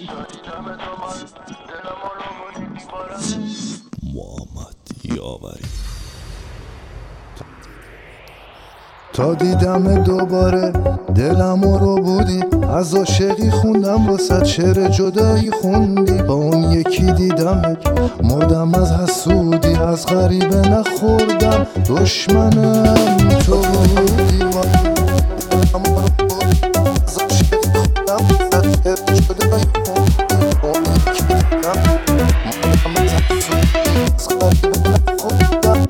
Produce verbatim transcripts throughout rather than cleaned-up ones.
محمد یاوری. تا دیدم دوباره دلم رو بودی، از عاشقی خوندم واسه شعر جدایی خوندی. با اون یکی دیدم مردم از حسودی، از غریبه نخوردم دشمنم تو بودی. از عاشقی خوندم واسه شعر جدایی خوندی. با اون یکی دیدم مردم از حسودی، از غریبه نخوردم.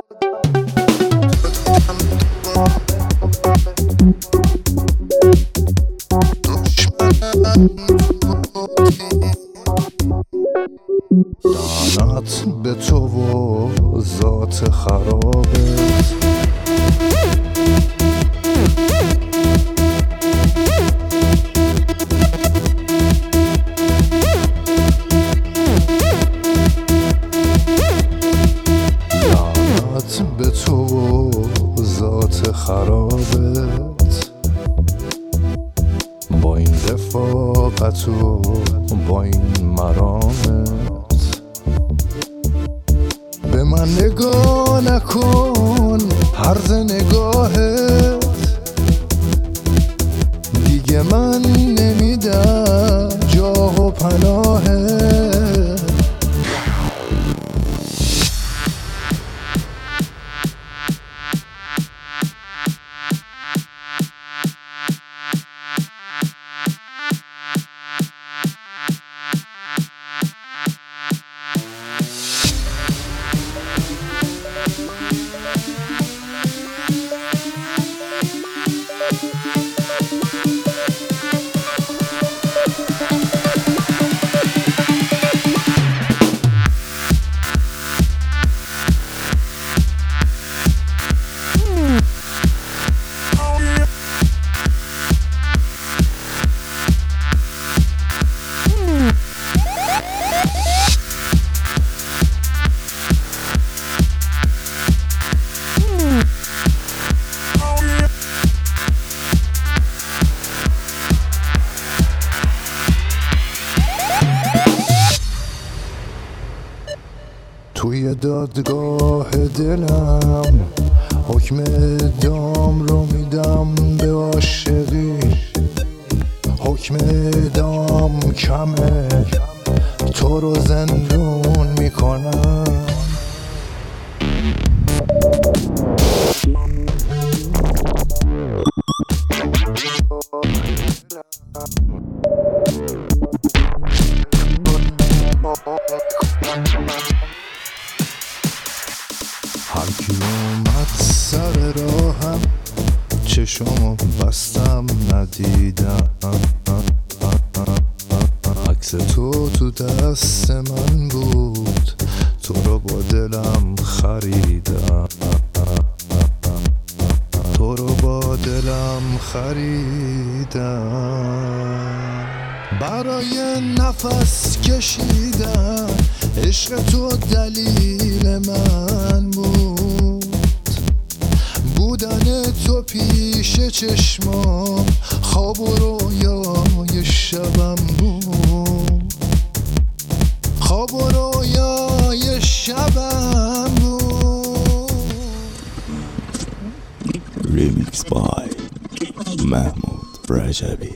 لعنت به تو و ذات خرابت، لعنت به تو و ذات خرابت. با این رفاقت و با این مرامت به من نگاه نکن، هرز نگاهت دیگه من نمیدم جاه و پناهت. توی دادگاه دلم حکم اعدام رو میدم به عاشقی. حکم اعدام کمه، تو رو زندون میکنم. هر کی اومد سر راهم چشمو بستم ندیدم. عکس تو تو دست من بود، تو رو با دلم خریدم. تو رو با دلم خریدم. برای نفس کشیدن عشق تو دلیل من بود. بودن تو پیش چشمام خواب و رویای شبم بود. خواب و رویای شبم بود. Remix by محمود رجبی.